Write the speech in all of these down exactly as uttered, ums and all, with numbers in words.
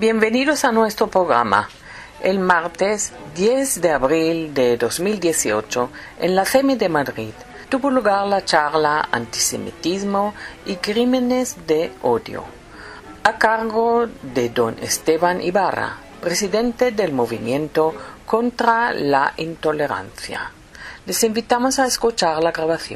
Bienvenidos a nuestro programa. El martes diez de abril de dos mil dieciocho, en la C E M I de Madrid, tuvo lugar la charla Antisemitismo y Crímenes de Odio, a cargo de don Esteban Ibarra, presidente del Movimiento contra la Intolerancia. Les invitamos a escuchar la grabación.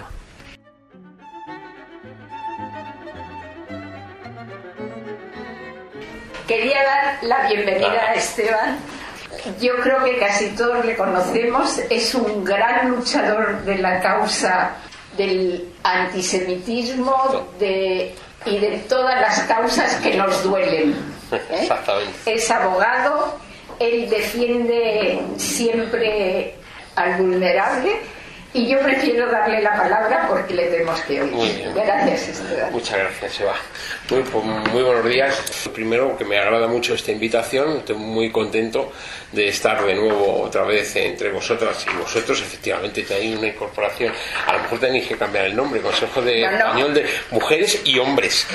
Quería dar la bienvenida a Esteban. Yo creo que casi todos le conocemos. Es un gran luchador de la causa del antisemitismo de, y de todas las causas que nos duelen. ¿eh? Exactamente. Es abogado, él defiende siempre al vulnerable. Y yo prefiero darle la palabra porque le tenemos que oír. Muy bien. Gracias, Esteban. Muchas gracias, Eva. Muy, pues, muy buenos días. Primero, que me agrada mucho esta invitación. Estoy muy contento de estar de nuevo otra vez entre vosotras y vosotros. Efectivamente, tenéis una incorporación. A lo mejor tenéis que cambiar el nombre. Consejo de no, no. Español de Mujeres y Hombres.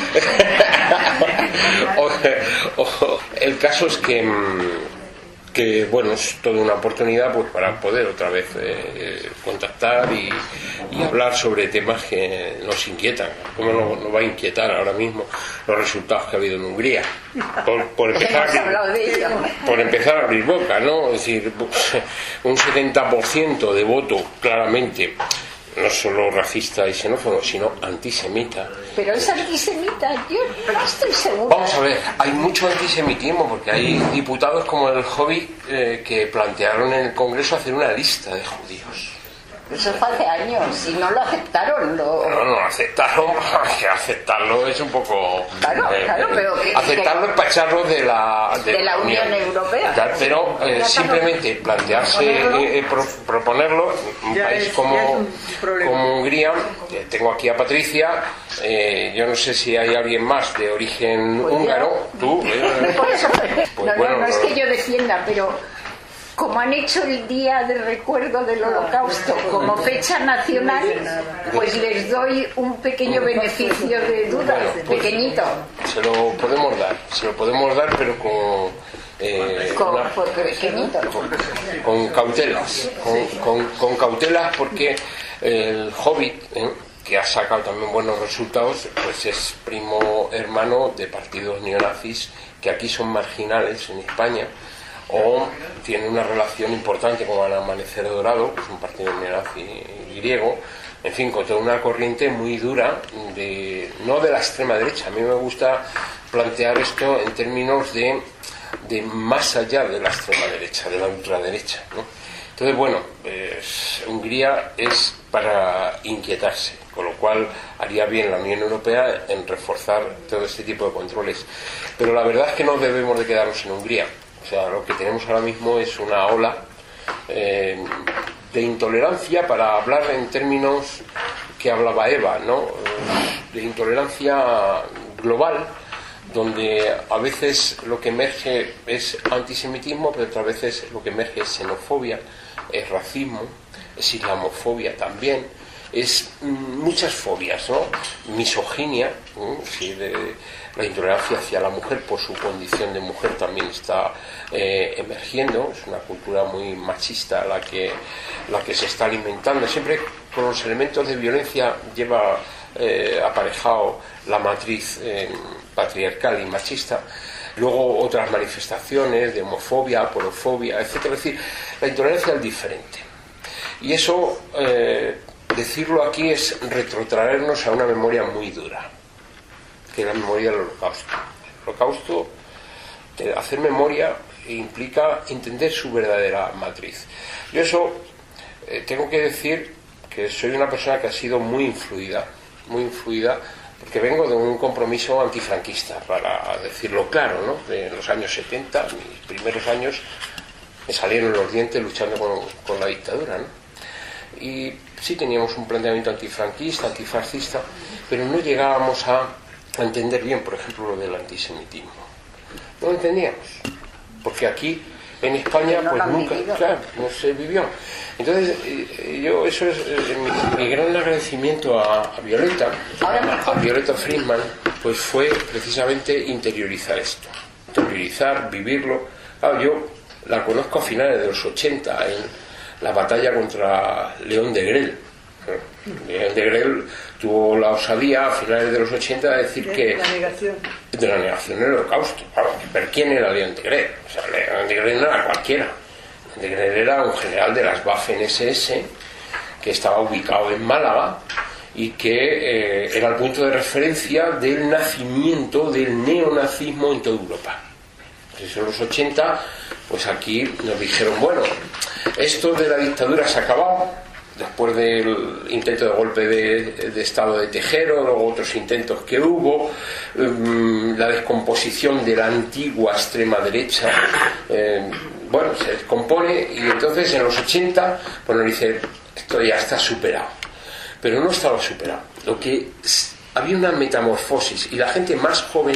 o, o, el caso es que... que bueno, es toda una oportunidad pues para poder otra vez eh, contactar y, y hablar sobre temas que nos inquietan. ¿Cómo no, no va a inquietar ahora mismo los resultados que ha habido en Hungría? Por, por, empezar, por empezar a abrir boca, ¿no? Es decir, un setenta por ciento de voto claramente, no solo racista y xenófobo, sino antisemita. Pero es antisemita, yo no estoy segura. Vamos a ver, hay mucho antisemitismo porque hay diputados como el Hobbit eh, que plantearon en el Congreso hacer una lista de judíos. Eso fue hace años y no lo aceptaron. Lo... No, no, aceptarlo, que aceptarlo es un poco... Claro, eh, claro, pero... Que, aceptarlo es para echarlo de la, de, de la Unión, Unión Europea. Tal, pero eh, simplemente plantearse, eh, pro, proponerlo, un ya país es, como, como Hungría, eh, tengo aquí a Patricia, eh, yo no sé si hay alguien más de origen pues húngaro, yo, tú... Eh, por eso, pues no, bueno, no, no es que yo defienda, pero... Como han hecho el Día de Recuerdo del Holocausto como fecha nacional, pues les doy un pequeño beneficio de duda, bueno, pues, pequeñito. Se lo podemos dar, se lo podemos dar, pero con... Eh, con, una, pequeñito. Con, con cautelas, con, con, con cautelas porque el Hobbit, eh, que ha sacado también buenos resultados, pues es primo hermano de partidos neonazis que aquí son marginales en España, o tiene una relación importante con el Amanecer Dorado, que es un partido neonazi griego, en fin, con toda una corriente muy dura, de, no de la extrema derecha. A mí me gusta plantear esto en términos de, de más allá de la extrema derecha, de la ultraderecha, ¿no? Entonces, bueno, pues, Hungría es para inquietarse, con lo cual haría bien la Unión Europea en reforzar todo este tipo de controles. Pero la verdad es que no debemos de quedarnos en Hungría. O sea, lo que tenemos ahora mismo es una ola eh, de intolerancia, para hablar en términos que hablaba Eva, ¿no? De intolerancia global, donde a veces lo que emerge es antisemitismo, pero otras veces lo que emerge es xenofobia, es racismo, es islamofobia también, es muchas fobias, ¿no? Misoginia, ¿no? Sí, de, la intolerancia hacia la mujer por su condición de mujer también está eh, emergiendo. Es una cultura muy machista la que, la que se está alimentando. Siempre con los elementos de violencia lleva eh, aparejado la matriz eh, patriarcal y machista. Luego otras manifestaciones de homofobia, porofobia, etcétera. Es decir, la intolerancia al diferente. Y eso, eh, decirlo aquí es retrotraernos a una memoria muy dura, que es la memoria del Holocausto. El Holocausto, hacer memoria implica entender su verdadera matriz. Yo eso eh, tengo que decir que soy una persona que ha sido muy influida, muy influida, porque vengo de un compromiso antifranquista, para decirlo claro, ¿no? De los años setenta, mis primeros años, me salieron los dientes luchando con, con la dictadura, ¿no? Y sí teníamos un planteamiento antifranquista, antifascista, pero no llegábamos a a entender bien, por ejemplo, lo del antisemitismo. No lo entendíamos, porque aquí en España no pues nunca, claro, no se vivió. Entonces, eh, yo eso es eh, mi, mi gran agradecimiento a, a Violeta, a, a Violeta Friedman, pues fue precisamente interiorizar esto. interiorizar, vivirlo. Claro, yo la conozco a finales de los ochenta, en la batalla contra León deGrelle. León deGrelle tuvo la osadía a finales de los ochenta de decir de que la negación de la negación del holocausto. Claro, pero ¿quién era León deGrelle? O sea, León deGrelle no era cualquiera. León deGrelle era un general de las Waffen ese ese que estaba ubicado en Málaga y que eh, era el punto de referencia del nacimiento del neonazismo en toda Europa. Entonces, en los ochenta, pues aquí nos dijeron, bueno, esto de la dictadura se ha acabado, después del intento de golpe de, de Estado de Tejero, luego otros intentos que hubo, um, la descomposición de la antigua extrema derecha, eh, bueno, se descompone, y entonces en los ochenta, bueno, dice, esto ya está superado. Pero no estaba superado. Lo que había una metamorfosis, y la gente más joven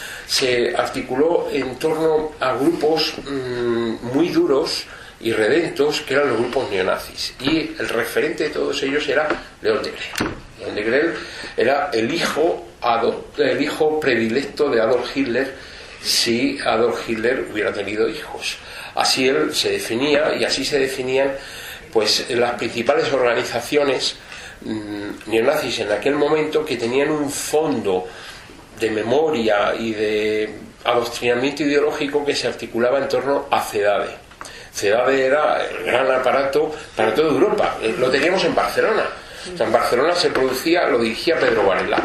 se articuló en torno a grupos mmm, muy duros y redentos, que eran los grupos neonazis, y el referente de todos ellos era León deGrelle. León deGrelle era el hijo, el hijo predilecto de Adolf Hitler, si Adolf Hitler hubiera tenido hijos. Así él se definía, y así se definían pues las principales organizaciones mmm, neonazis en aquel momento, que tenían un fondo de memoria y de adoctrinamiento ideológico que se articulaba en torno a CEDADE. CEDADE era el gran aparato para toda Europa. Lo teníamos en Barcelona. O sea, en Barcelona se producía, lo dirigía Pedro Varela.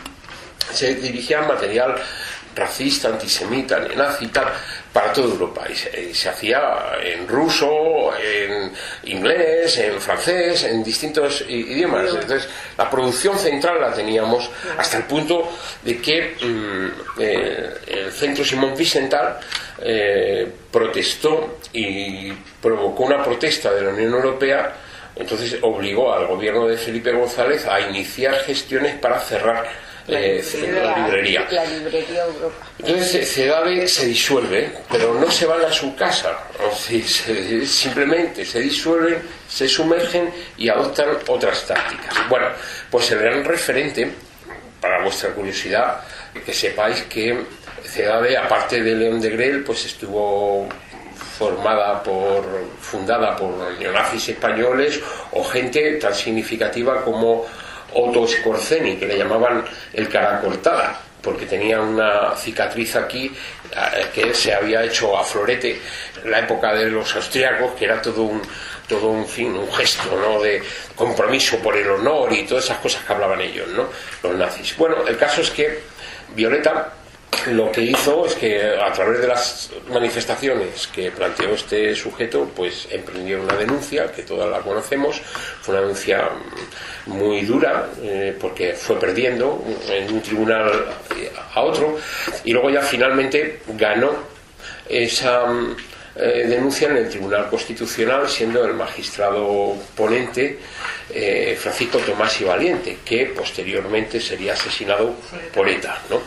Se dirigía material racista, antisemita, neonazi, tal, para toda Europa. Y se, y se hacía en ruso, en inglés, en francés, en distintos idiomas. Entonces, la producción central la teníamos hasta el punto de que mmm, eh, el Centro Simón Wiesenthal eh, protestó y provocó una protesta de la Unión Europea. Entonces obligó al gobierno de Felipe González a iniciar gestiones para cerrar La librería, eh, la librería. La librería Europa. Entonces CEDADE se disuelve, pero no se van a su casa, o sea, se, simplemente se disuelven, se sumergen y adoptan otras tácticas. Bueno, pues el gran referente, para vuestra curiosidad, que sepáis que CEDADE, aparte de León deGrelle, pues estuvo formada por, fundada por neonazis españoles o gente tan significativa como Otto Skorzeny, que le llamaban el cara cortada, porque tenía una cicatriz aquí eh, que se había hecho a florete en la época de los austríacos, que era todo un todo un fin, un gesto, ¿no?, de compromiso por el honor y todas esas cosas que hablaban ellos, ¿no?, los nazis. Bueno, el caso es que Violeta lo que hizo es que, a través de las manifestaciones que planteó este sujeto, pues emprendió una denuncia, que todas la conocemos. Fue una denuncia muy dura, eh, porque fue perdiendo en un tribunal a otro, y luego ya finalmente ganó esa eh, denuncia en el Tribunal Constitucional, siendo el magistrado ponente eh, Francisco Tomás y Valiente, que posteriormente sería asesinado por ETA, ¿no?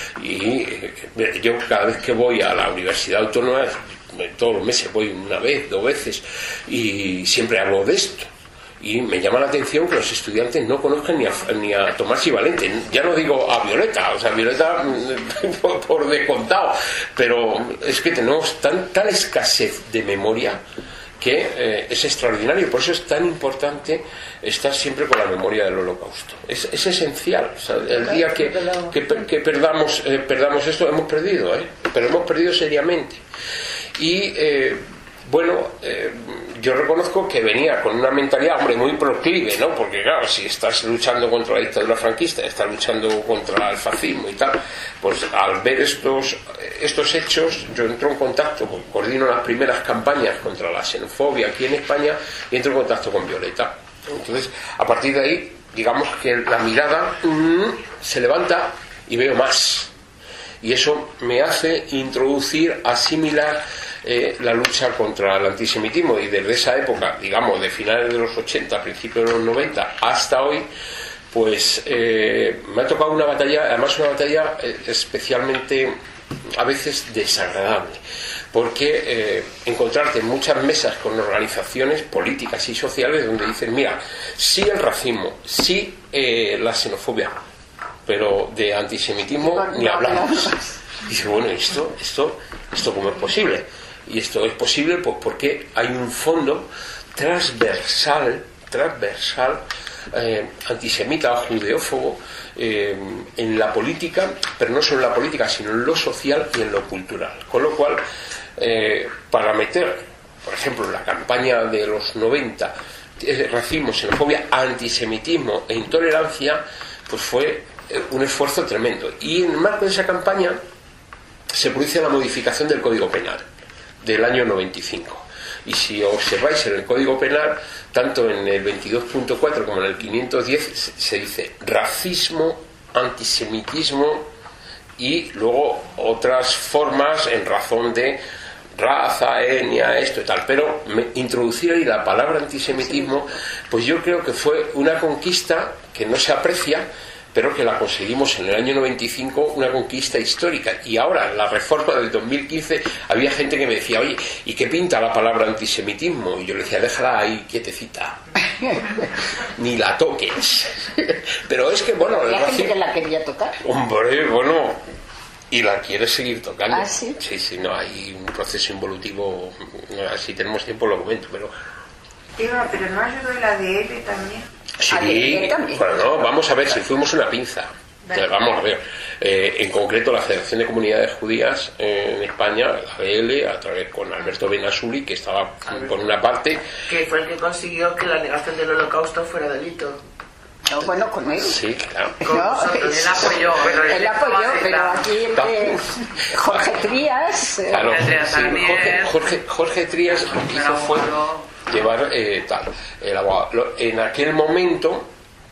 Y eh, yo cada vez que voy a la Universidad Autónoma, todos los meses voy una vez, dos veces, y siempre hablo de esto. Y me llama la atención que los estudiantes no conozcan ni a, ni a Tomás y Valente. Ya no digo a Violeta, o sea, Violeta por, por descontado, pero es que tenemos tan, tal escasez de memoria que eh, es extraordinario. Por eso es tan importante estar siempre con la memoria del Holocausto. Es, es esencial. O sea, el día que, que, que perdamos, eh, perdamos esto, hemos perdido, ¿eh? Pero hemos perdido seriamente. Y eh, bueno, eh, yo reconozco que venía con una mentalidad, hombre, muy proclive, ¿no? Porque claro, si estás luchando contra la dictadura franquista, estás luchando contra el fascismo y tal, pues al ver estos estos hechos, yo entro en contacto, coordino las primeras campañas contra la xenofobia aquí en España, y entro en contacto con Violeta. Entonces, a partir de ahí, digamos que la mirada mmm, se levanta y veo más. Y eso me hace introducir, asimilar eh, la lucha contra el antisemitismo. Y desde esa época, digamos, de finales de los ochenta, principios de los noventa, hasta hoy, pues eh, me ha tocado una batalla, además una batalla eh, especialmente, a veces, desagradable. Porque eh, encontrarte en muchas mesas con organizaciones políticas y sociales donde dicen, mira, sí el racismo, sí eh, la xenofobia, pero de antisemitismo ni hablamos. Y dice, bueno, esto, esto, esto ¿cómo es posible? Y esto es posible pues porque hay un fondo transversal, transversal, eh, antisemita, judeófobo, eh, en la política, pero no solo en la política, sino en lo social y en lo cultural. Con lo cual, eh, para meter, por ejemplo, la campaña de los noventa, eh, racismo, xenofobia, antisemitismo e intolerancia, pues fue eh, un esfuerzo tremendo. Y en el marco de esa campaña se produce la modificación del Código Penal del año noventa y cinco. Y si observáis en el Código Penal, tanto en el veintidós punto cuatro como en el quinientos diez, se dice racismo, antisemitismo y luego otras formas en razón de raza, etnia, esto y tal. Pero me, introducir ahí la palabra antisemitismo, pues yo creo que fue una conquista que no se aprecia, pero que la conseguimos en el año noventa y cinco, una conquista histórica. Y ahora, en la reforma del dos mil quince, había gente que me decía, oye, ¿y qué pinta la palabra antisemitismo? Y yo le decía, déjala ahí quietecita, ni la toques. Pero es que, bueno, la el gente raci- que la quería tocar. Hombre, bueno, y la quiere seguir tocando. ¿Ah, sí? Sí, sí, no, hay un proceso involutivo, si tenemos tiempo lo comento, pero... Eva, pero no ayudó el A D L también. Sí, bueno, no, vamos a ver si fuimos una pinza. Vale. Vamos a ver. Eh, en concreto, la Federación de Comunidades Judías eh, en España, la A D L, a través con Alberto Benasuli, que estaba por una parte. Que fue el que consiguió que la negación del Holocausto fuera delito. No, bueno, con él. Sí, claro. Con No, nosotros. Él apoyó. Él él apoyó, pero estaba- aquí el que Jorge Trías. eh, Claro, Jorge Trías sí, también. Jorge, Jorge, Jorge Trías lo que hizo fue llevar eh, tal, el abogado. Lo- En aquel momento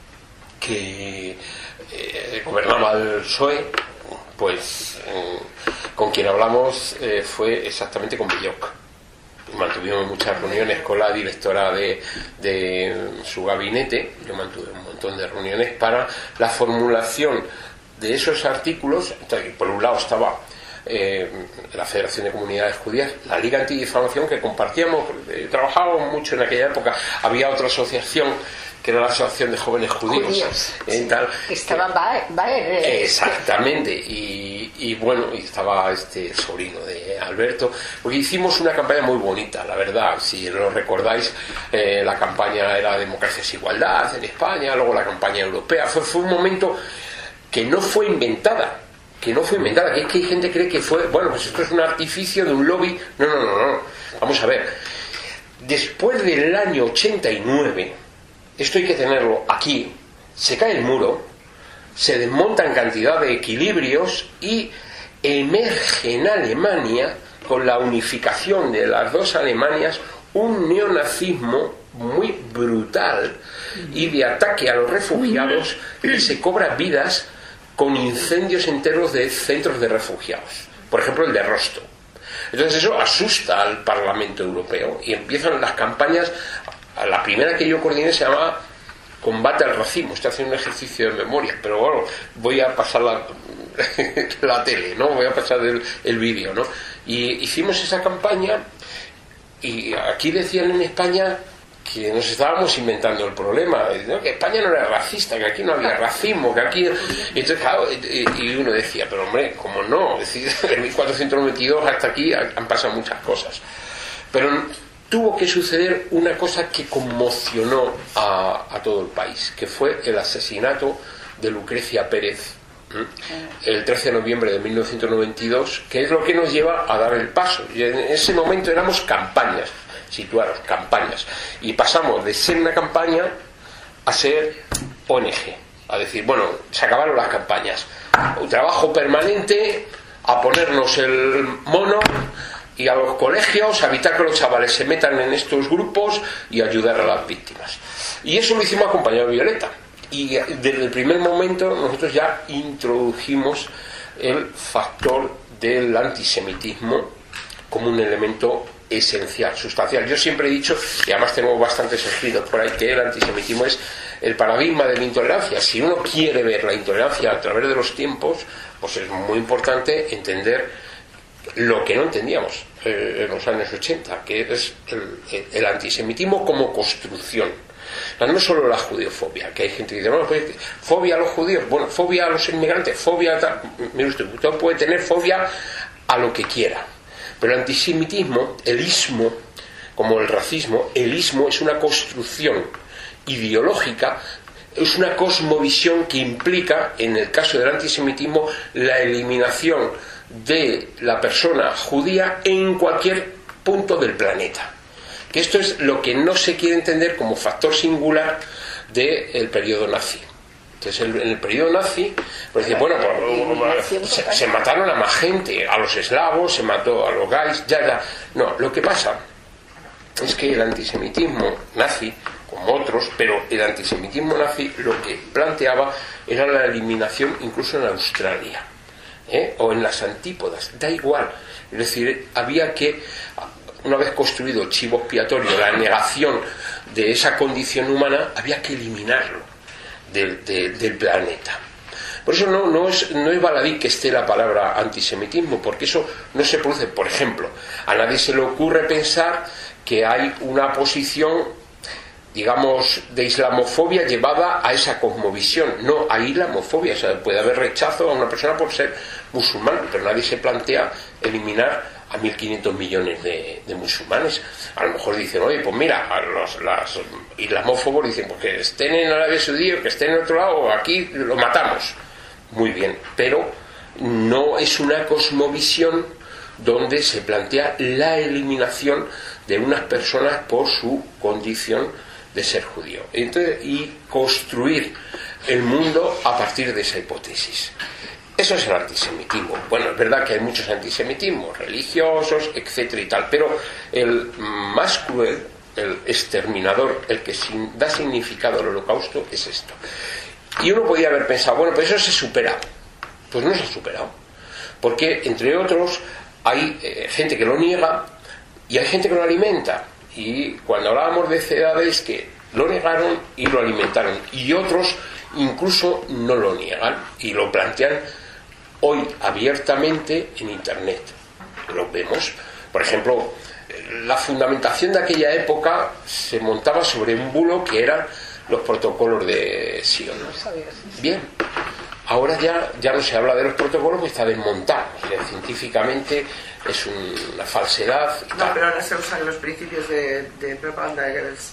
que eh, gobernaba el P S O E, pues eh, con quien hablamos eh, fue exactamente con Belloc. Mantuvimos muchas reuniones con la directora de, de su gabinete. Yo mantuve un montón de reuniones para la formulación de esos artículos. Entonces, por un lado estaba eh, la Federación de Comunidades Judías, la Liga Antidifamación, que compartíamos, eh, trabajábamos mucho en aquella época. Había otra asociación que era la Asociación de Jóvenes Judíos, Judíos, eh, sí, tal, que estaba Baer, Baer, eh, exactamente, y, y bueno, y estaba este sobrino de Alberto, porque hicimos una campaña muy bonita, la verdad. Si lo recordáis, eh, la campaña era Democracia es Igualdad en España, luego la campaña europea. Fue, fue un momento que no fue inventada, que no fue inventada, que es que hay gente que cree que fue, bueno, pues esto es un artificio de un lobby. No, no, no, no. Vamos a ver. Después del año ochenta y nueve, esto hay que tenerlo aquí, se cae el muro, se desmontan cantidad de equilibrios y emerge en Alemania, con la unificación de las dos Alemanias, un neonazismo muy brutal y de ataque a los refugiados, que se cobra vidas con incendios enteros de centros de refugiados, por ejemplo el de Rostock. Entonces eso asusta al Parlamento Europeo y empiezan las campañas. La primera que yo coordiné se llamaba Combate al Racismo. Estoy haciendo un ejercicio de memoria, pero bueno, voy a pasar la, la tele, ¿no? Voy a pasar el, el vídeo, ¿no? Y hicimos esa campaña y aquí decían en España que nos estábamos inventando el problema, ¿no? Que España no era racista, que aquí no había racismo, que aquí... Y entonces, claro, y uno decía, pero hombre, ¿cómo no? Es decir, en mil cuatrocientos noventa y dos hasta aquí han pasado muchas cosas. Pero tuvo que suceder una cosa que conmocionó a, a todo el país, que fue el asesinato de Lucrecia Pérez, ¿eh? el trece de noviembre de mil novecientos noventa y dos, que es lo que nos lleva a dar el paso. Y en ese momento éramos campañas, situaros, campañas, y pasamos de ser una campaña a ser O N G, a decir, bueno, se acabaron las campañas, un trabajo permanente, a ponernos el mono y a los colegios, a evitar que los chavales se metan en estos grupos y ayudar a las víctimas. Y eso lo hicimos acompañado de Violeta. Y desde el primer momento nosotros ya introdujimos el factor del antisemitismo como un elemento esencial, sustancial. Yo siempre he dicho, y además tengo bastantes escritos por ahí, que el antisemitismo es el paradigma de la intolerancia. Si uno quiere ver la intolerancia a través de los tiempos, pues es muy importante entender lo que no entendíamos eh, en los años ochenta, que es el, el antisemitismo como construcción. O sea, no solo la judeofobia, que hay gente que dice, no, pues, fobia a los judíos, bueno, fobia a los inmigrantes, fobia a tal. Mire usted, usted puede tener fobia a lo que quiera, pero el antisemitismo, el ismo, como el racismo, el ismo es una construcción ideológica, es una cosmovisión que implica, en el caso del antisemitismo, la eliminación de la persona judía en cualquier punto del planeta. Que esto es lo que no se quiere entender como factor singular del periodo nazi. Entonces, en el periodo nazi, pues dice, bueno, pues, se, se mataron a más gente, a los eslavos, se mató a los gays, ya, ya. No, lo que pasa es que el antisemitismo nazi, como otros, pero el antisemitismo nazi lo que planteaba era la eliminación incluso en Australia, ¿eh? o en las antípodas, da igual. Es decir, había que, una vez construido el chivo expiatorio, la negación de esa condición humana, había que eliminarlo del, de, del planeta. Por eso no, no, es, no es baladí que esté la palabra antisemitismo, porque eso no se produce. Por ejemplo, a nadie se le ocurre pensar que hay una posición, digamos, de islamofobia llevada a esa cosmovisión. No, hay islamofobia, o sea, puede haber rechazo a una persona por ser musulmán, pero nadie se plantea eliminar a mil quinientos millones de, de musulmanes. A lo mejor dicen, oye, pues mira, a los las islamófobos dicen, pues que estén en Arabia Saudí o que estén en otro lado, o aquí lo matamos. Muy bien, pero no es una cosmovisión donde se plantea la eliminación de unas personas por su condición de ser judío. Entonces, y construir el mundo a partir de esa hipótesis. Eso es el antisemitismo. Bueno, es verdad que hay muchos antisemitismos religiosos, etcétera y tal, pero el más cruel, el exterminador, el que sin, da significado al holocausto, es esto. Y uno podía haber pensado, bueno, pues eso se supera. Pues no se ha superado. Porque, entre otros, hay eh, gente que lo niega y hay gente que lo alimenta. Y cuando hablábamos de edades que lo negaron y lo alimentaron, y otros incluso no lo niegan y lo plantean hoy abiertamente en Internet. Lo vemos. Por ejemplo, la fundamentación de aquella época se montaba sobre un bulo que eran los protocolos de Sion. Bien, ahora ya, ya no se habla de los protocolos, que está desmontado. O sea, científicamente es una falsedad. No, tal. Pero ahora se usan los principios de, de propaganda de Goebbels.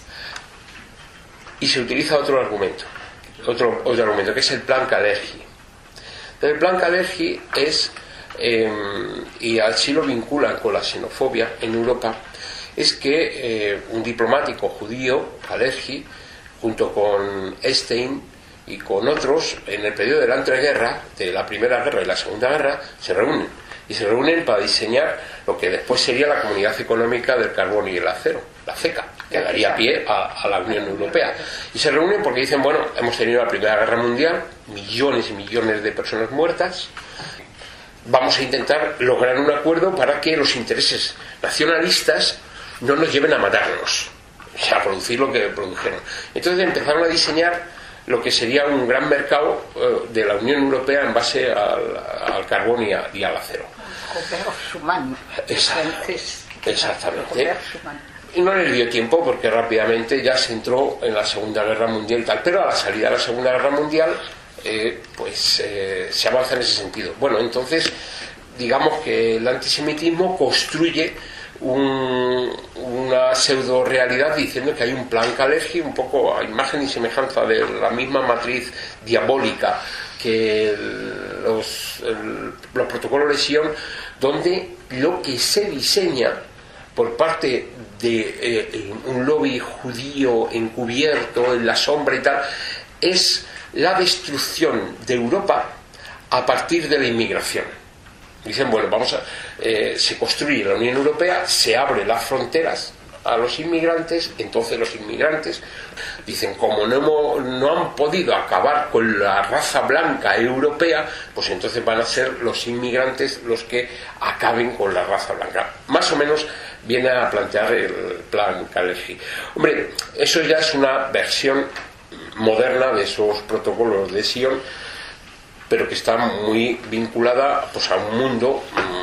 Y se utiliza otro argumento, otro, otro argumento, que es el plan Kalergi. El plan Kalergi es, eh, y así lo vinculan con la xenofobia en Europa, es que eh, un diplomático judío, Kalergi, junto con Einstein y con otros, en el periodo de la entreguerra, de la Primera Guerra y la Segunda Guerra, se reúnen. Y se reúnen para diseñar lo que después sería la Comunidad Económica del Carbón y el Acero, la CECA, que daría pie a, a la Unión Europea. Y se reúnen porque dicen, bueno, hemos tenido la Primera Guerra Mundial, millones y millones de personas muertas, vamos a intentar lograr un acuerdo para que los intereses nacionalistas no nos lleven a matarnos, o sea, a producir lo que produjeron. Entonces empezaron a diseñar lo que sería un gran mercado eh, de la Unión Europea en base al, al carbón y, a, y al acero. Exacto, exactamente. Y no les dio tiempo porque rápidamente ya se entró en la Segunda Guerra Mundial y tal, pero a la salida de la Segunda Guerra Mundial eh, pues eh, se avanza en ese sentido. Bueno, entonces digamos que el antisemitismo construye Un, una pseudo realidad diciendo que hay un plan Kalergi, un poco a imagen y semejanza de la misma matriz diabólica que el, los, el, los protocolos de Sion, donde lo que se diseña por parte de eh, un lobby judío encubierto en la sombra y tal es la destrucción de Europa a partir de la inmigración. Dicen, bueno, vamos a eh, se construye la Unión Europea, se abren las fronteras a los inmigrantes, entonces los inmigrantes dicen, como no, hemos, no han podido acabar con la raza blanca europea, pues entonces van a ser los inmigrantes los que acaben con la raza blanca. Más o menos viene a plantear el plan Kalergi. Hombre, eso ya es una versión moderna de esos protocolos de Sion, pero que está muy vinculada pues a un mundo mmm,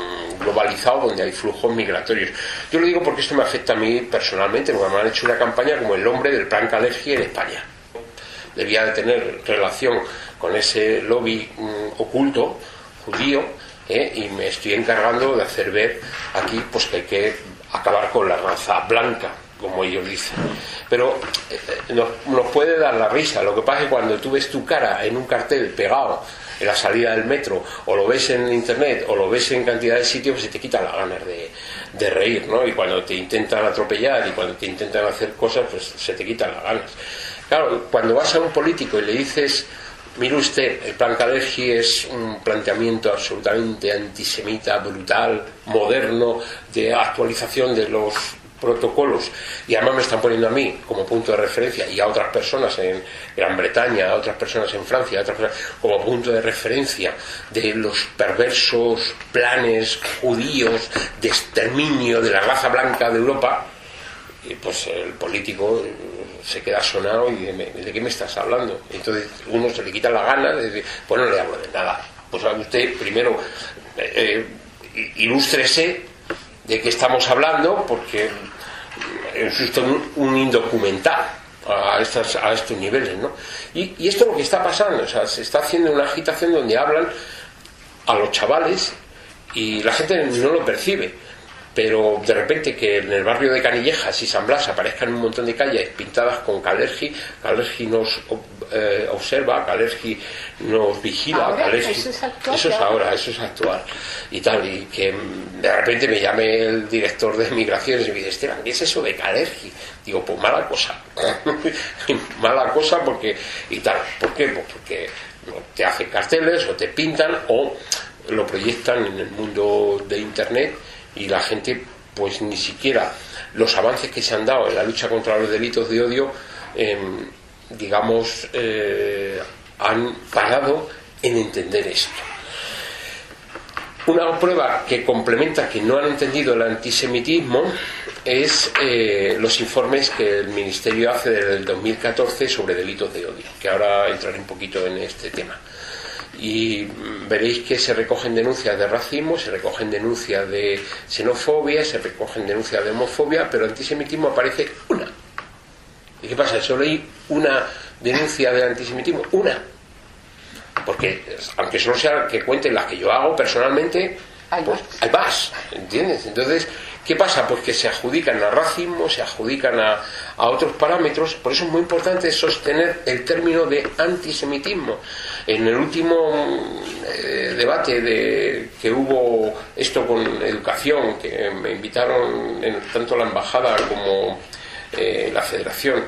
globalizado donde hay flujos migratorios. Yo lo digo porque esto me afecta a mí personalmente, porque me han hecho una campaña como el hombre del plan Kalergi en España. Debía de tener relación con ese lobby mm, oculto judío, ¿eh? Y me estoy encargando de hacer ver aquí pues que hay que acabar con la raza blanca, como ellos dicen. Pero eh, nos, nos puede dar la risa. Lo que pasa es que cuando tú ves tu cara en un cartel pegado en la salida del metro, o lo ves en internet, o lo ves en cantidad de sitios, pues se te quitan las ganas de, de reír, ¿no? Y cuando te intentan atropellar y cuando te intentan hacer cosas, pues se te quitan las ganas. Claro, cuando vas a un político y le dices: mire usted, el plan Kalergi es un planteamiento absolutamente antisemita, brutal, moderno, de actualización de los protocolos, y además me están poniendo a mí como punto de referencia, y a otras personas en Gran Bretaña, a otras personas en Francia, a otras personas como punto de referencia de los perversos planes judíos de exterminio de la raza blanca de Europa, y pues el político se queda sonado y dice: ¿de qué me estás hablando? Entonces uno se le quita la gana de decir: pues no le hablo de nada. Pues usted primero eh, ilústrese de qué estamos hablando, porque es usted un, un indocumental a, estas, a estos niveles, ¿no? Y, y esto es lo que está pasando. O sea, se está haciendo una agitación donde hablan a los chavales y la gente no lo percibe. Pero de repente que en el barrio de Canillejas y San Blas aparezcan un montón de calles pintadas con Kalergi, Kalergi nos eh, observa, Kalergi nos vigila, ahora, Kalergi, eso es actual, eso es ahora, eso es actual y tal, y que de repente me llame el director de migraciones y me dice: Esteban, ¿qué es eso de Kalergi? Digo: pues mala cosa. Mala cosa porque y tal. ¿Por qué? Pues porque te hacen carteles o te pintan o lo proyectan en el mundo de internet. Y la gente, pues ni siquiera los avances que se han dado en la lucha contra los delitos de odio, eh, digamos, eh, han parado en entender esto. Una prueba que complementa que no han entendido el antisemitismo es eh, los informes que el Ministerio hace desde el dos mil catorce sobre delitos de odio, que ahora entraré un poquito en este tema. Y veréis que se recogen denuncias de racismo, se recogen denuncias de xenofobia, se recogen denuncias de homofobia, pero antisemitismo aparece una. ¿Y qué pasa? ¿Solo hay una denuncia de antisemitismo? Una. Porque aunque solo sea que cuenten las que yo hago personalmente, hay pues más. hay más, ¿entiendes? Entonces, ¿qué pasa? Pues que se adjudican a racismo, se adjudican a, a otros parámetros. Por eso es muy importante sostener el término de antisemitismo. En el último eh, debate de, que hubo esto con educación, que me invitaron en, tanto la embajada como eh, la federación,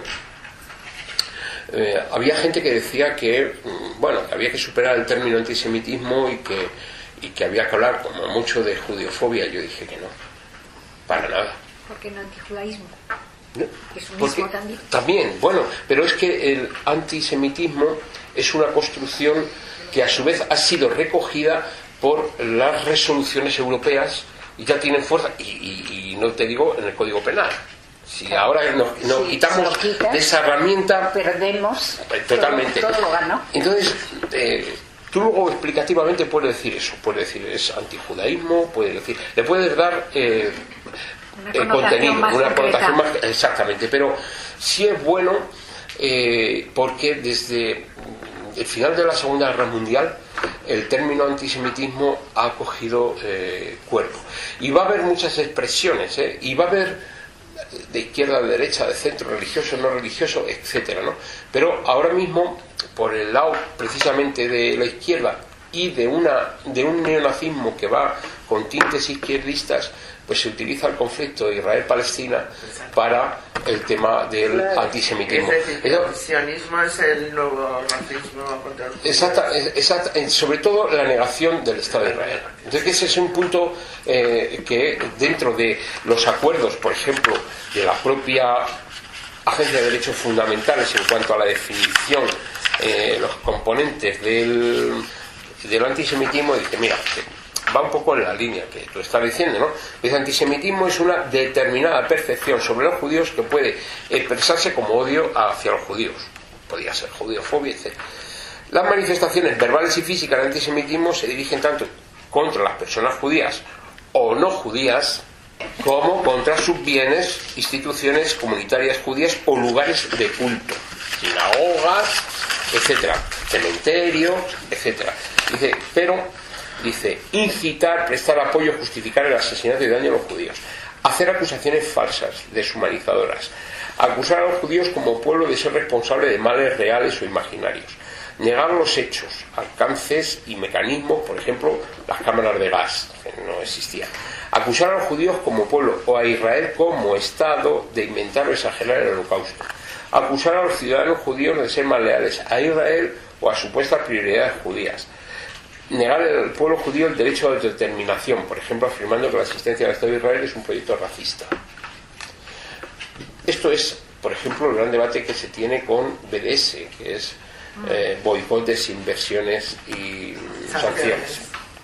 eh, había gente que decía que, bueno, que había que superar el término antisemitismo y que, y que había que hablar como mucho de judeofobia. Yo dije que no, para nada. ¿Por qué no antijudaísmo? No, es un porque, mismo también. También, bueno, pero es que el antisemitismo es una construcción que a su vez ha sido recogida por las resoluciones europeas y ya tienen fuerza, y, y, y no te digo en el Código Penal. Si claro. ahora nos, nos sí, quitamos quitas, de esa herramienta, perdemos totalmente. Todo, todo lo ganó. Entonces, eh, tú luego explicativamente puedes decir eso, puedes decir es antijudaísmo, puedes decir, le puedes dar eh, el contenido, una connotación más, exactamente, pero sí es bueno eh, porque desde el final de la Segunda Guerra Mundial el término antisemitismo ha cogido eh, cuerpo y va a haber muchas expresiones, eh, y va a haber de izquierda, de derecha, de centro, religioso, no religioso, etcétera, ¿no? Pero ahora mismo, por el lado precisamente de la izquierda y de una de un neonazismo que va con tintes izquierdistas, pues se utiliza el conflicto Israel-Palestina para el tema del claro. antisemitismo. Es decir, el sionismo es el nuevo racismo contra el exacta, exacta, sobre todo la negación del Estado de Israel. Entonces ese es un punto eh, que dentro de los acuerdos, por ejemplo, de la propia Agencia de Derechos Fundamentales en cuanto a la definición, eh, los componentes del, del antisemitismo, dice, mira, va un poco en la línea que tú estás diciendo, ¿no? El antisemitismo es una determinada percepción sobre los judíos que puede expresarse como odio hacia los judíos. Podría ser judeofobia, etcétera. Las manifestaciones verbales y físicas del antisemitismo se dirigen tanto contra las personas judías o no judías, como contra sus bienes, instituciones comunitarias judías o lugares de culto, sinagogas, etcétera, cementerios, etcétera. Dice, pero, dice, incitar, prestar apoyo, justificar el asesinato y daño a los judíos, hacer acusaciones falsas, deshumanizadoras, acusar a los judíos como pueblo de ser responsable de males reales o imaginarios, negar los hechos, alcances y mecanismos, por ejemplo, las cámaras de gas, que no existían, acusar a los judíos como pueblo o a Israel como Estado de inventar o exagerar el holocausto, acusar a los ciudadanos judíos de ser más leales a Israel o a supuestas prioridades judías, negar al pueblo judío el derecho a autodeterminación, por ejemplo, afirmando que la existencia del Estado de Israel es un proyecto racista. Esto es, por ejemplo, el gran debate que se tiene con B D S, que es eh, boicotes, inversiones y sanciones.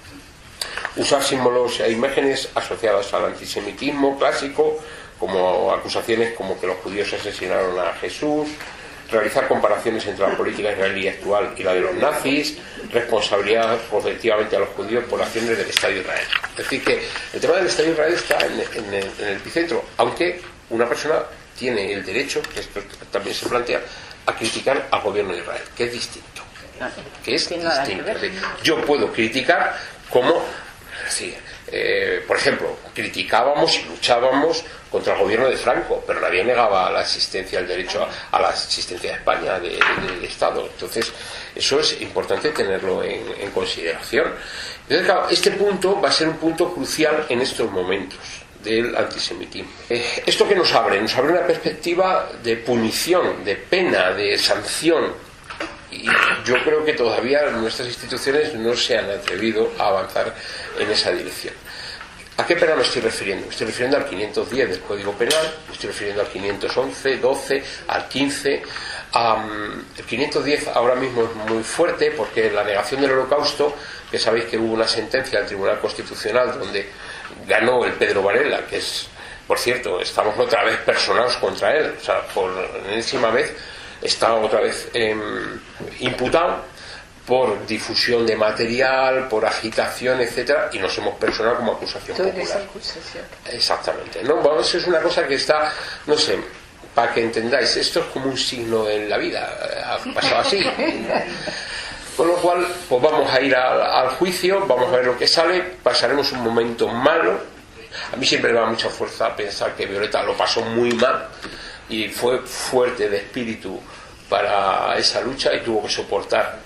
Usar símbolos e imágenes asociadas al antisemitismo clásico, como acusaciones como que los judíos asesinaron a Jesús, realizar comparaciones entre la política israelí actual y la de los nazis, responsabilidad colectivamente a los judíos por acciones del Estado de Israel. Es decir, que el tema del Estado de Israel está en, en, el, en el epicentro, aunque una persona tiene el derecho, que esto también se plantea, a criticar al gobierno de Israel, que es distinto. Que es distinto. Es decir, yo puedo criticar como, sí, eh, por ejemplo, criticábamos y luchábamos contra el gobierno de Franco, pero nadie negaba la existencia, el derecho a, a la existencia de España, de, de, del Estado. Entonces, eso es importante tenerlo en, en consideración. Entonces, claro, este punto va a ser un punto crucial en estos momentos del antisemitismo. Eh, ¿Esto que nos abre? Nos abre una perspectiva de punición, de pena, de sanción. Y yo creo que todavía nuestras instituciones no se han atrevido a avanzar en esa dirección. ¿A qué pena me estoy refiriendo? Me estoy refiriendo al quinientos diez del Código Penal, me estoy refiriendo al quinientos once, doce, al quince. Um, el quinientos diez ahora mismo es muy fuerte porque la negación del Holocausto, que sabéis que hubo una sentencia del Tribunal Constitucional donde ganó el Pedro Varela, que es, por cierto, estamos otra vez personados contra él, o sea, por enésima vez está otra vez eh, imputado por difusión de material, por agitación, etcétera, y nos hemos personado como acusación popular. Acusación. Exactamente. No, bueno, eso es una cosa que está, no sé, para que entendáis, esto es como un signo en la vida, ha pasado así. Con lo cual, pues vamos a ir al, al juicio, vamos a ver lo que sale, pasaremos un momento malo. A mí siempre me da mucha fuerza pensar que Violeta lo pasó muy mal y fue fuerte de espíritu para esa lucha y tuvo que soportar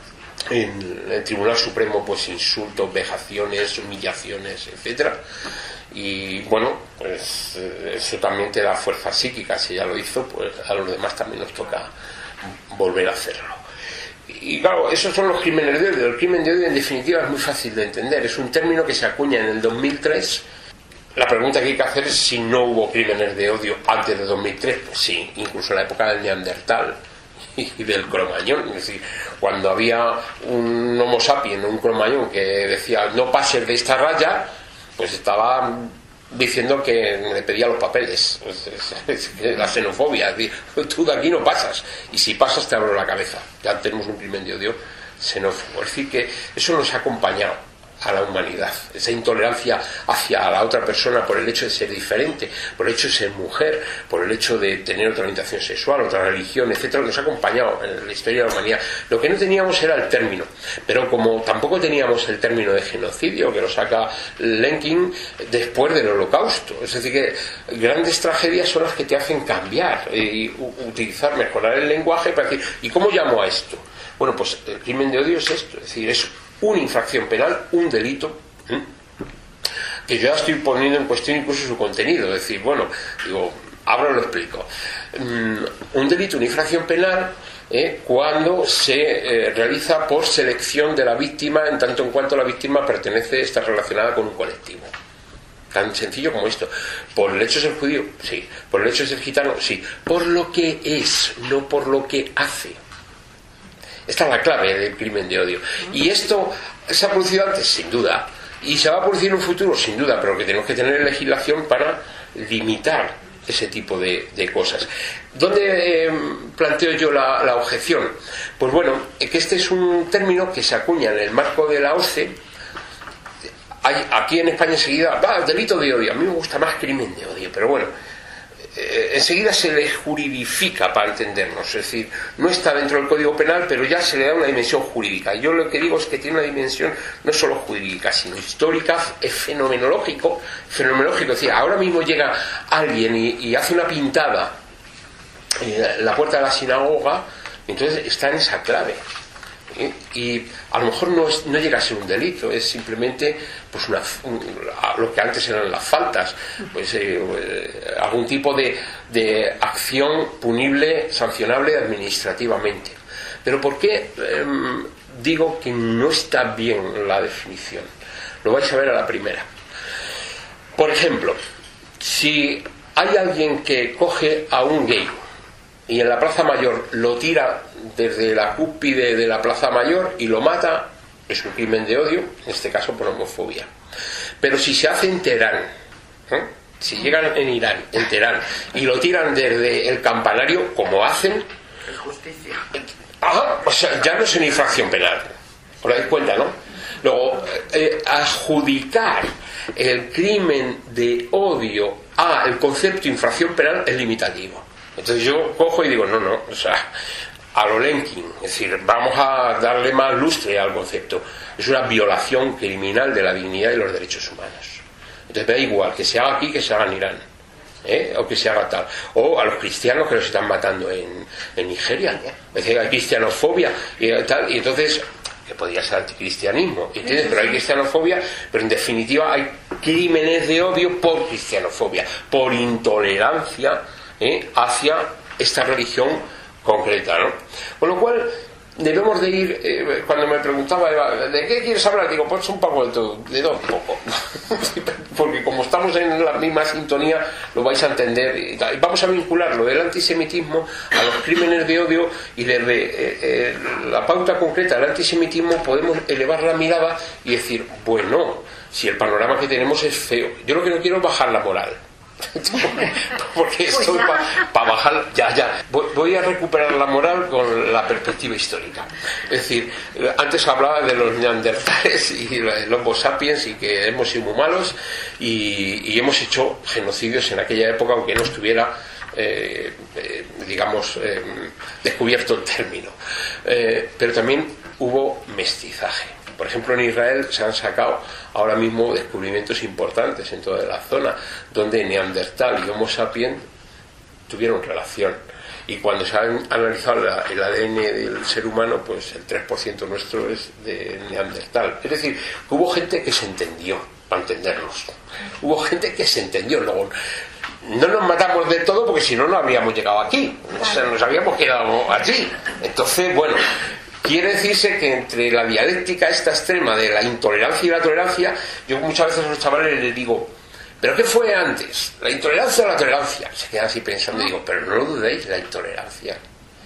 en el Tribunal Supremo pues insultos, vejaciones, humillaciones, etcétera. Y bueno, pues eso también te da fuerza psíquica. Si ya lo hizo, pues a los demás también nos toca volver a hacerlo. Y claro, esos son los crímenes de odio. El crimen de odio, en definitiva, es muy fácil de entender. Es un término que se acuña en el dos mil tres. La pregunta que hay que hacer es si no hubo crímenes de odio antes de dos mil tres. Pues sí, incluso en la época del Neandertal y del Cromañón. Es decir, cuando había un Homo sapiens, un Cromañón, que decía no pases de esta raya, pues estaba diciendo que le pedía los papeles. La xenofobia, es decir, tú de aquí no pasas, y si pasas te abro la cabeza. Ya tenemos un crimen de odio xenófobo. Es decir, que eso nos ha acompañado a la humanidad, esa intolerancia hacia la otra persona por el hecho de ser diferente, por el hecho de ser mujer, por el hecho de tener otra orientación sexual, otra religión, etcétera, nos ha acompañado en la historia de la humanidad. Lo que no teníamos era el término, pero como tampoco teníamos el término de genocidio, que lo saca Lenkin después del Holocausto, es decir, que grandes tragedias son las que te hacen cambiar y utilizar, mejorar el lenguaje para decir, ¿y cómo llamo a esto? Bueno, pues el crimen de odio es esto, es decir, es una infracción penal, un delito, ¿eh? que yo ya estoy poniendo en cuestión incluso su contenido. Es decir, bueno, digo, ahora lo explico. Um, un delito, una infracción penal, ¿eh? cuando se eh, realiza por selección de la víctima, en tanto en cuanto la víctima pertenece, está relacionada con un colectivo. Tan sencillo como esto. ¿Por el hecho de ser judío? Sí. ¿Por el hecho de ser gitano? Sí. Por lo que es, no por lo que hace. Esta es la clave del crimen de odio. Y esto se ha producido antes, sin duda, y se va a producir en un futuro, sin duda, pero que tenemos que tener legislación para limitar ese tipo de, de cosas. ¿Dónde eh, planteo yo la, la objeción? Pues bueno, que este es un término que se acuña en el marco de la O C E. hay, aquí en España enseguida, va, delito de odio. A mí me gusta más crimen de odio, pero bueno, eh, enseguida se le juridifica para entendernos, es decir, no está dentro del Código Penal, pero ya se le da una dimensión jurídica. Yo lo que digo es que tiene una dimensión no solo jurídica, sino histórica, es fenomenológico, fenomenológico, es decir, ahora mismo llega alguien y, y hace una pintada en la puerta de la sinagoga, entonces está en esa clave. ¿Eh? Y a lo mejor no, es, no llega a ser un delito, es simplemente pues una, un, lo que antes eran las faltas, pues eh, eh, algún tipo de, de acción punible, sancionable administrativamente. Pero ¿por qué eh, digo que no está bien la definición? Lo vais a ver a la primera. Por ejemplo, si hay alguien que coge a un gay y en la Plaza Mayor lo tira desde la cúspide de la Plaza Mayor y lo mata, es un crimen de odio, en este caso por homofobia. Pero si se hace en Teherán, ¿eh? si llegan en Irán, en Teherán, y lo tiran desde el campanario, como hacen, Es justicia. ajá, o sea, ya no es una infracción penal, os dais cuenta, ¿no? Luego, eh, adjudicar el crimen de odio a el concepto de infracción penal es limitativo. Entonces yo cojo y digo, no, no, o sea, a lo Lenkin, es decir, vamos a darle más lustre al concepto. Es una violación criminal de la dignidad y los derechos humanos. Entonces me da igual que se haga aquí que se haga en Irán, ¿eh? o que se haga tal. O a los cristianos que los están matando en, en Nigeria. Es decir, hay cristianofobia y tal, y entonces, que podría ser anticristianismo, ¿entiendes? Pero hay cristianofobia, pero en definitiva hay crímenes de odio por cristianofobia, por intolerancia, ¿eh? hacia esta religión concreta, ¿no? Con lo cual debemos de ir, eh, cuando me preguntaba Eva, ¿de qué quieres hablar? Digo, pues un poco de todo, de todo un poco porque como estamos en la misma sintonía lo vais a entender y tal. Y vamos a vincular lo del antisemitismo a los crímenes de odio, y desde eh, eh, la pauta concreta del antisemitismo podemos elevar la mirada y decir, bueno, si el panorama que tenemos es feo, yo lo que no quiero es bajar la moral. Porque esto pues para pa bajar, ya, ya, voy, voy a recuperar la moral con la perspectiva histórica. Es decir, antes hablaba de los neandertales y los homo sapiens y que hemos sido muy malos y, y hemos hecho genocidios en aquella época, aunque no estuviera eh, eh, digamos eh, descubierto el término, eh, pero también hubo mestizaje. Por ejemplo, en Israel se han sacado ahora mismo descubrimientos importantes en toda la zona donde Neandertal y Homo sapiens tuvieron relación. Y cuando se ha analizado la, el A D N del ser humano, pues el tres por ciento nuestro es de Neandertal. Es decir, hubo gente que se entendió, para entendernos. Hubo gente que se entendió. Luego, no nos matamos de todo porque si no, no habríamos llegado aquí. O sea, nos habríamos quedado allí. Entonces, bueno... Quiere decirse que entre la dialéctica esta extrema de la intolerancia y la tolerancia, yo muchas veces a los chavales les digo, ¿pero qué fue antes? ¿La intolerancia o la tolerancia? Se quedan así pensando y digo, pero no lo dudéis, la intolerancia.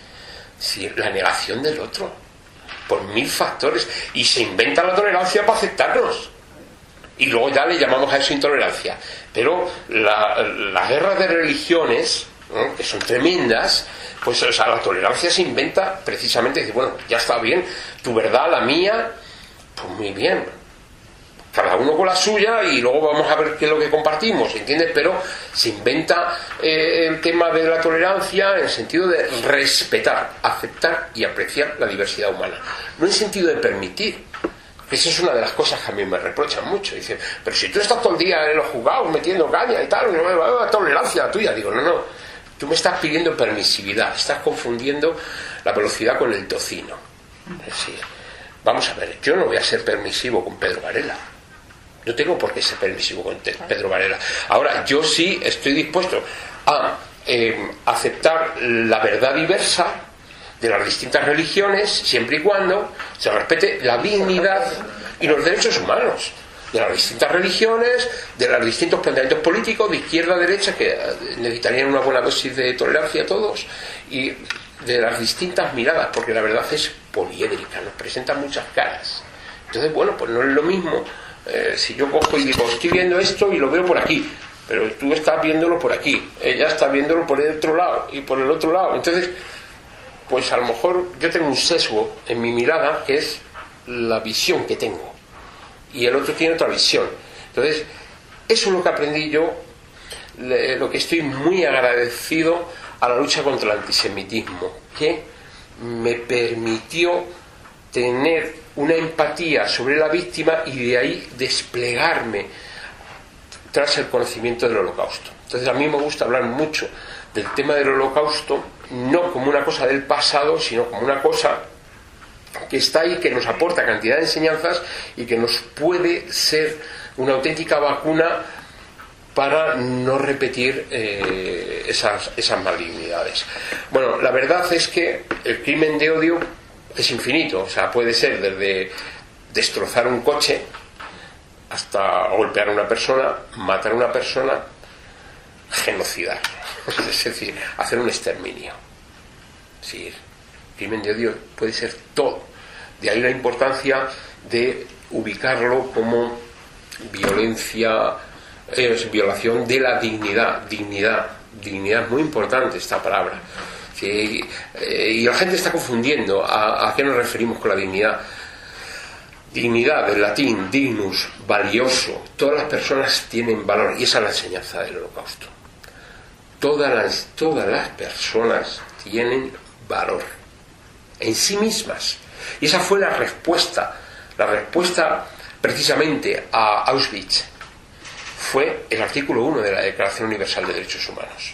Sí, la negación del otro, por mil factores. Y se inventa la tolerancia para aceptarnos. Y luego ya le llamamos a eso intolerancia. Pero la, las guerras de religiones, ¿no? que son tremendas, pues o sea, la tolerancia se inventa precisamente, dice, bueno, ya está bien, tu verdad, la mía, pues muy bien, cada uno con la suya y luego vamos a ver qué es lo que compartimos, ¿entiendes? Pero se inventa eh, el tema de la tolerancia en el sentido de respetar, aceptar y apreciar la diversidad humana, no en sentido de permitir. Esa es una de las cosas que a mí me reprochan mucho. Dicen, pero si tú estás todo el día en los juzgados metiendo caña y tal, no va a tolerancia la tuya. Digo, no, no, tú me estás pidiendo permisividad, estás confundiendo la velocidad con el tocino. Es decir, vamos a ver, yo no voy a ser permisivo con Pedro Varela. No tengo por qué ser permisivo con Pedro Varela. Ahora, yo sí estoy dispuesto a eh, aceptar la verdad diversa de las distintas religiones, siempre y cuando se respete la dignidad y los derechos humanos de las distintas religiones, de los distintos planteamientos políticos, de izquierda a derecha, que necesitarían una buena dosis de tolerancia a todos, y de las distintas miradas, porque la verdad es poliédrica, nos presenta muchas caras. Entonces, bueno, pues no es lo mismo eh, si yo cojo y digo, estoy viendo esto y lo veo por aquí, pero tú estás viéndolo por aquí, ella está viéndolo por el otro lado y por el otro lado. Entonces, pues a lo mejor yo tengo un sesgo en mi mirada, que es la visión que tengo. y el otro tiene otra visión. Entonces, eso es lo que aprendí yo, lo que estoy muy agradecido a la lucha contra el antisemitismo, que me permitió tener una empatía sobre la víctima y de ahí desplegarme tras el conocimiento del Holocausto. Entonces, a mí me gusta hablar mucho del tema del Holocausto, no como una cosa del pasado, sino como una cosa que está ahí, que nos aporta cantidad de enseñanzas y que nos puede ser una auténtica vacuna para no repetir eh, esas, esas malignidades. Bueno, la verdad es que el crimen de odio es infinito, o sea, puede ser desde destrozar un coche hasta golpear a una persona, matar a una persona, genocidar, es decir, hacer un exterminio. Sí, el crimen de odio puede ser todo. De ahí la importancia de ubicarlo como violencia, es violación de la dignidad, dignidad, dignidad es muy importante esta palabra. Sí, eh, y la gente está confundiendo a, a qué nos referimos con la dignidad. Dignidad, del latín dignus, valioso. Todas las personas tienen valor y esa es la enseñanza del Holocausto. Todas las, todas las personas tienen valor en sí mismas. Y esa fue la respuesta, la respuesta precisamente a Auschwitz fue el artículo uno de la Declaración Universal de Derechos Humanos.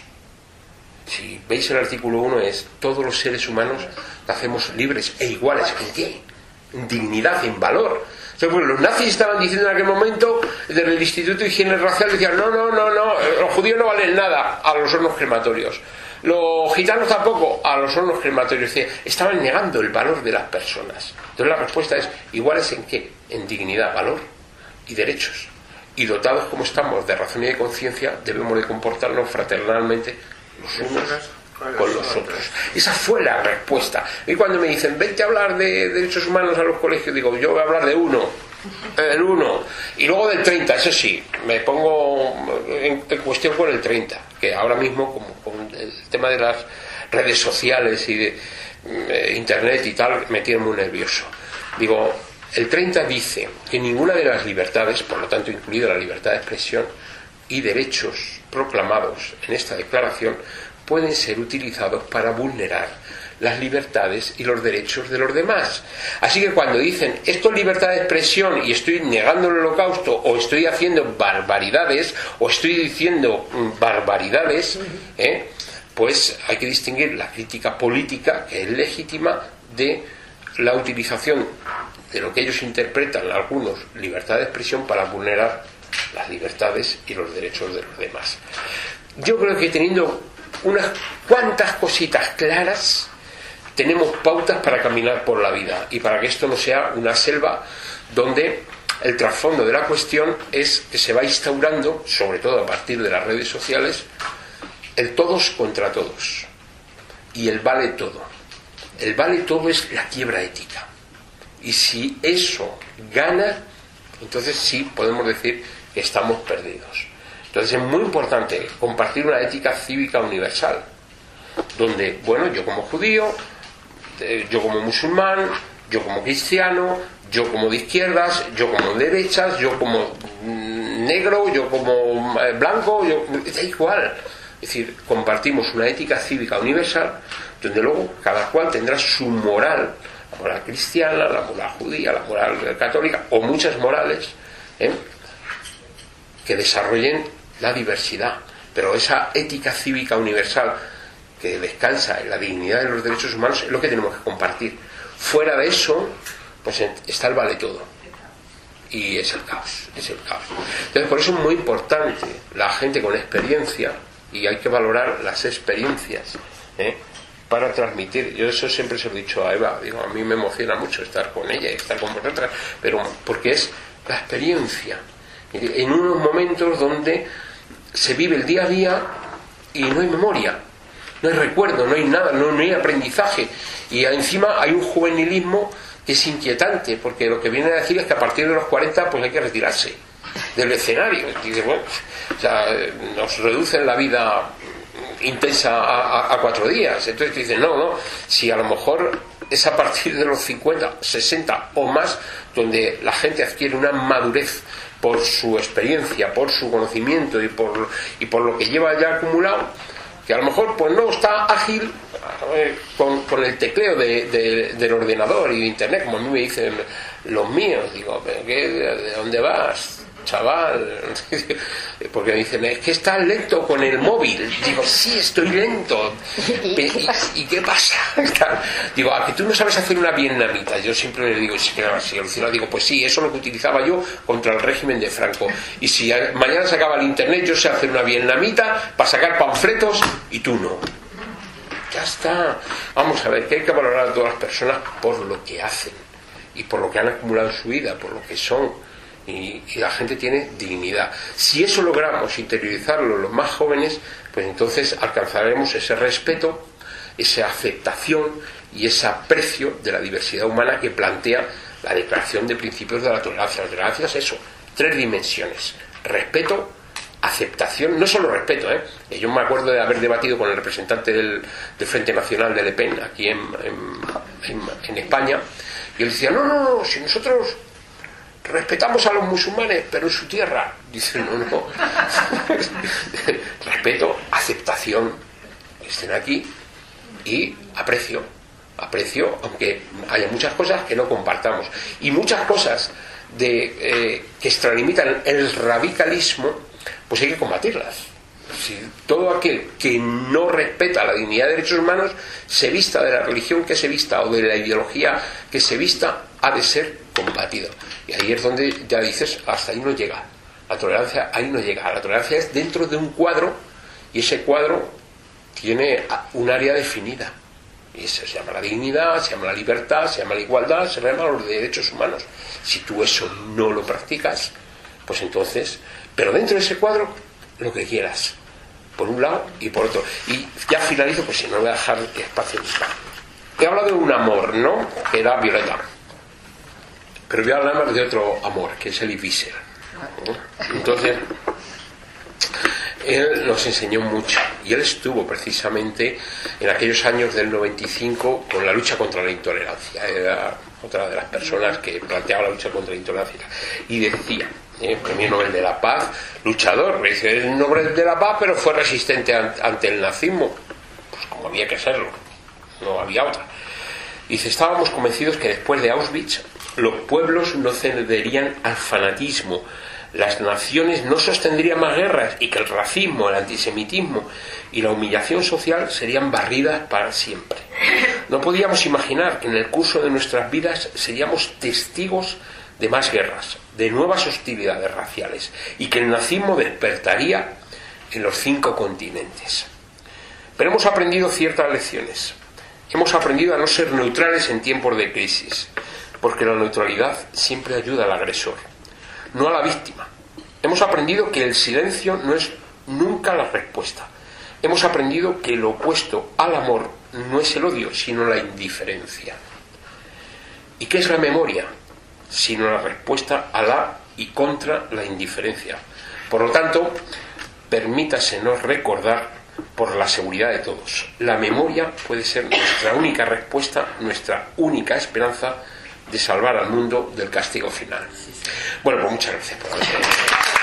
Si veis el artículo uno es: todos los seres humanos nacemos libres e iguales. ¿En qué? En dignidad, en valor. Entonces, bueno, los nazis estaban diciendo en aquel momento, desde el Instituto de Higiene Racial, decían: no, no, no, no, los judíos no valen nada a los hornos crematorios, los gitanos tampoco a los hornos crematorios. Estaban negando el valor de las personas. Entonces la respuesta es: ¿iguales en qué? En dignidad, valor y derechos. Y dotados como estamos de razón y de conciencia, debemos de comportarnos fraternalmente los unos con los otros. Esa fue la respuesta. Y cuando me dicen: vente a hablar de derechos humanos a los colegios, digo: yo voy a hablar de uno, el uno, y luego del treinta. Eso sí, me pongo en, en cuestión con el treinta, que ahora mismo, como con el tema de las redes sociales y de eh, internet y tal, me tiene muy nervioso. Digo, el treinta dice que ninguna de las libertades, por lo tanto incluida la libertad de expresión y derechos proclamados en esta declaración, pueden ser utilizados para vulnerar las libertades y los derechos de los demás. Así que cuando dicen esto es libertad de expresión y estoy negando el Holocausto, o estoy haciendo barbaridades, o estoy diciendo barbaridades, ¿eh? pues hay que distinguir la crítica política, que es legítima, de la utilización de lo que ellos interpretan, algunos, libertad de expresión para vulnerar las libertades y los derechos de los demás. Yo creo que teniendo unas cuantas cositas claras, tenemos pautas para caminar por la vida y para que esto no sea una selva donde el trasfondo de la cuestión es que se va instaurando, sobre todo a partir de las redes sociales, el todos contra todos y el vale todo. El vale todo es la quiebra ética, y si eso gana, entonces sí podemos decir que estamos perdidos. Entonces es muy importante compartir una ética cívica universal, donde, bueno, yo como judío, yo como musulmán, yo como cristiano, yo como de izquierdas, yo como de derechas, yo como negro, yo como blanco, yo, da igual. Es decir, compartimos una ética cívica universal, donde luego cada cual tendrá su moral, la moral cristiana, la moral judía, la moral católica, o muchas morales, ¿eh? que desarrollen la diversidad. Pero esa ética cívica universal que descansa en la dignidad de los derechos humanos es lo que tenemos que compartir. Fuera de eso, pues está el vale todo, y es el caos, es el caos. Entonces, por eso es muy importante la gente con experiencia, y hay que valorar las experiencias, ¿eh? para transmitir. Yo eso siempre se lo he dicho a Eva, digo, a mí me emociona mucho estar con ella y estar con vosotras, pero porque es la experiencia en unos momentos donde se vive el día a día y no hay memoria, no hay recuerdo, no hay nada, no, no hay aprendizaje, y encima hay un juvenilismo que es inquietante, porque lo que viene a decir es que a partir de los cuarenta pues hay que retirarse del escenario. Y dice, bueno, o sea, nos reducen la vida intensa a, a, a cuatro días. Entonces te dicen, no, no, si a lo mejor es a partir de los cincuenta, sesenta o más donde la gente adquiere una madurez por su experiencia, por su conocimiento y por, y por lo que lleva ya acumulado, que a lo mejor pues no está ágil eh, con, con el tecleo de, de, del ordenador y de internet, como a mí me dicen los míos. Digo, ¿qué, ¿de dónde vas, chaval? Porque me dicen, es que estás lento con el móvil. Digo, sí, estoy lento. ¿Y, ¿Y, ¿y qué pasa? Digo, a que tú no sabes hacer una vietnamita. Yo siempre le digo, sí, claro, sí, digo, pues sí, eso es lo que utilizaba yo contra el régimen de Franco. Y si mañana se acaba el internet, yo sé hacer una vietnamita para sacar panfletos y tú no. Ya está. Vamos a ver, que hay que valorar a todas las personas por lo que hacen y por lo que han acumulado en su vida, por lo que son. Y, y la gente tiene dignidad. Si eso logramos interiorizarlo los más jóvenes, pues entonces alcanzaremos ese respeto, esa aceptación y ese aprecio de la diversidad humana que plantea la Declaración de Principios de la Tolerancia. La tolerancia es eso, tres dimensiones: respeto, aceptación, no solo respeto, ¿eh? Yo me acuerdo de haber debatido con el representante del, del Frente Nacional de Le Pen aquí en, en, en, en España, y él decía, no, no, no, si nosotros respetamos a los musulmanes, pero en su tierra. Dice, no, no. Respeto, aceptación, que estén aquí, y aprecio. Aprecio, aunque haya muchas cosas que no compartamos. Y muchas cosas de, eh, que extralimitan el radicalismo, pues hay que combatirlas. Si todo aquel que no respeta la dignidad de derechos humanos, se vista de la religión que se vista o de la ideología que se vista, ha de ser combatido. Y ahí es donde ya dices, hasta ahí no llega. La tolerancia ahí no llega. La tolerancia es dentro de un cuadro, y ese cuadro tiene un área definida. Y eso se llama la dignidad, se llama la libertad, se llama la igualdad, se llama los derechos humanos. Si tú eso no lo practicas, pues entonces, pero dentro de ese cuadro, lo que quieras, por un lado y por otro. Y ya finalizo, pues si no voy a dejar espacio. He hablado de un amor, ¿no?, que era Violeta, pero voy a hablar de otro amor, que es Elie Wiesel. Entonces, él nos enseñó mucho, y él estuvo precisamente en aquellos años del noventa y cinco con la lucha contra la intolerancia. Era otra de las personas que planteaba la lucha contra la intolerancia, y decía, ¿eh? Premio Nobel de la Paz, luchador, dice, el Nobel de la Paz, pero fue resistente ante el nazismo, pues como había que serlo, no había otra. Dice, estábamos convencidos que después de Auschwitz los pueblos no cederían al fanatismo, las naciones no sostendrían más guerras, y que el racismo, el antisemitismo y la humillación social serían barridas para siempre. No podíamos imaginar que en el curso de nuestras vidas seríamos testigos de más guerras, de nuevas hostilidades raciales, y que el nazismo despertaría en los cinco continentes. Pero hemos aprendido ciertas lecciones. Hemos aprendido a no ser neutrales en tiempos de crisis, porque la neutralidad siempre ayuda al agresor, no a la víctima. Hemos aprendido que el silencio no es nunca la respuesta. Hemos aprendido que lo opuesto al amor no es el odio, sino la indiferencia. ¿Y qué es la memoria? Sino la respuesta a la y contra la indiferencia. Por lo tanto, permítasenos recordar, por la seguridad de todos, la memoria puede ser nuestra única respuesta, nuestra única esperanza de salvar al mundo del castigo final. Bueno, pues muchas gracias por haber